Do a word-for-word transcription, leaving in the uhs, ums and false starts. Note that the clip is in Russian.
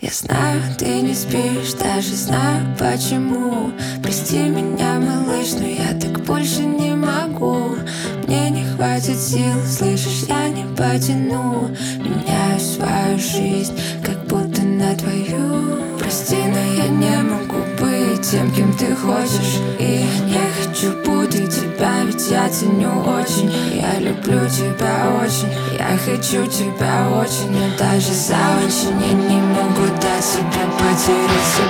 Я знаю, ты не спишь, даже знаю почему. Прости меня, малыш, но я так больше не могу. Мне не хватит сил, слышишь, я не потяну. Меняю свою жизнь, как будто на твою. Прости, но я не могу быть тем, кем ты хочешь. И не хочу путать тебя, ведь я ценю очень. Я люблю тебя очень, я хочу тебя очень. Но даже за очень я не могу дать себе потерять себя.